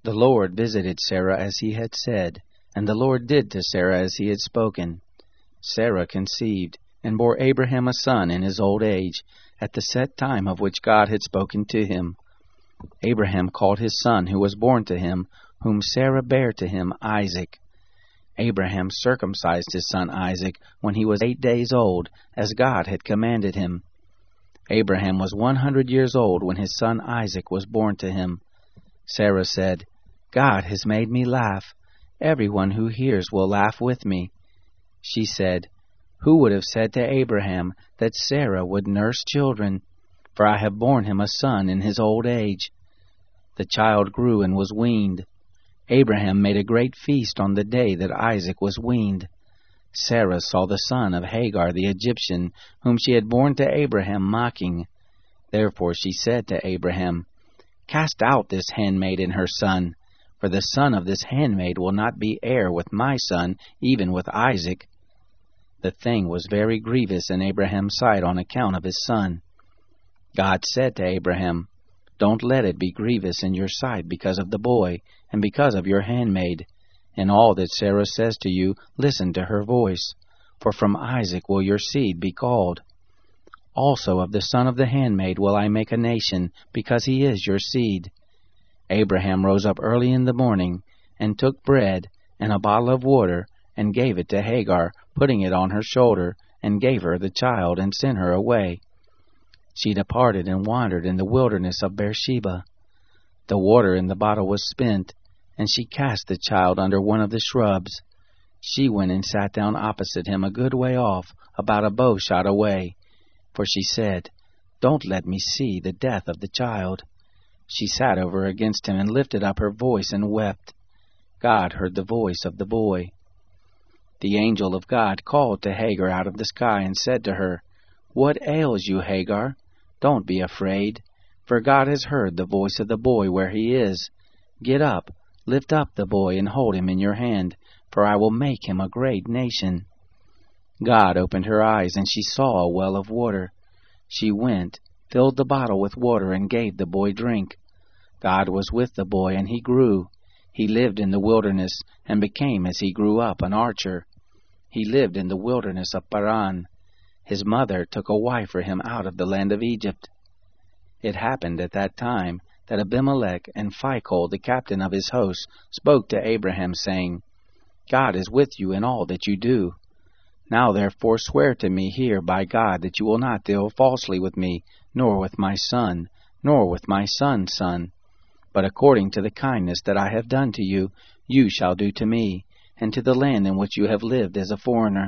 The Lord visited Sarah as he had said, and the Lord did to Sarah as he had spoken. Sarah conceived, and bore Abraham a son in his old age, at the set time of which God had spoken to him. Abraham called his son who was born to him, whom Sarah bare to him, Isaac. Abraham circumcised his son Isaac when he was 8 days old, as God had commanded him. Abraham was 100 years old when his son Isaac was born to him. Sarah said, God has made me laugh. Everyone who hears will laugh with me. She said, Who would have said to Abraham that Sarah would nurse children? For I have borne him a son in his old age. The child grew and was weaned. Abraham made a great feast on the day that Isaac was weaned. Sarah saw the son of Hagar the Egyptian, whom she had borne to Abraham, mocking. Therefore she said to Abraham, Cast out this handmaid and her son, for the son of this handmaid will not be heir with my son, even with Isaac. The thing was very grievous in Abraham's sight on account of his son. God said to Abraham, Don't let it be grievous in your sight because of the boy, and because of your handmaid. In all that Sarah says to you, listen to her voice, for from Isaac will your seed be called. Also of the son of the handmaid will I make a nation, because he is your seed. Abraham rose up early in the morning, and took bread and a bottle of water, and gave it to Hagar, putting it on her shoulder, and gave her the child, and sent her away. She departed and wandered in the wilderness of Beersheba. The water in the bottle was spent, and she cast the child under one of the shrubs. She went and sat down opposite him a good way off, about a bow shot away. For she said, Don't let me see the death of the child. She sat over against him and lifted up her voice and wept. God heard the voice of the boy. The angel of God called to Hagar out of the sky and said to her, What ails you, Hagar? Don't be afraid, for God has heard the voice of the boy where he is. Get up, lift up the boy, and hold him in your hand, for I will make him a great nation. God opened her eyes, and she saw a well of water. She went, filled the bottle with water, and gave the boy drink. God was with the boy, and he grew. He lived in the wilderness, and became, as he grew up, an archer. He lived in the wilderness of Paran. His mother took a wife for him out of the land of Egypt. It happened at that time that Abimelech and Phicol, the captain of his host, spoke to Abraham, saying, God is with you in all that you do. Now therefore swear to me here by God that you will not deal falsely with me, nor with my son, nor with my son's son. But according to the kindness that I have done to you, you shall do to me, and to the land in which you have lived as a foreigner.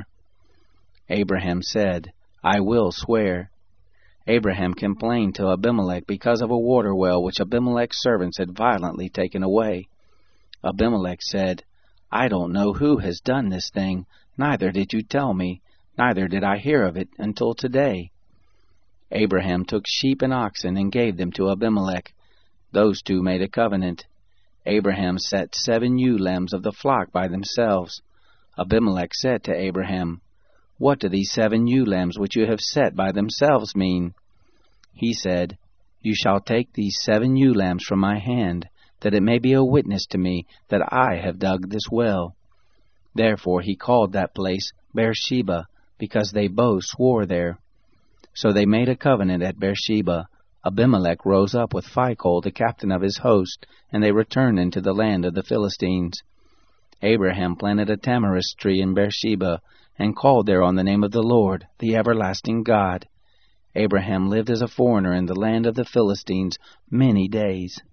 Abraham said, I will swear. Abraham complained to Abimelech because of a water well which Abimelech's servants had violently taken away. Abimelech said, I don't know who has done this thing, neither did you tell me, neither did I hear of it until today. Abraham took sheep and oxen and gave them to Abimelech. Those two made a covenant. Abraham set 7 ewe lambs of the flock by themselves. Abimelech said to Abraham, What do these 7 ewe lambs which you have set by themselves mean? He said, You shall take these 7 ewe lambs from my hand, that it may be a witness to me that I have dug this well. Therefore he called that place Beersheba, because they both swore there. So they made a covenant at Beersheba. Abimelech rose up with Phicol, the captain of his host, and they returned into the land of the Philistines. Abraham planted a tamarisk tree in Beersheba, and called there on the name of the Lord, the everlasting God. Abraham lived as a foreigner in the land of the Philistines many days.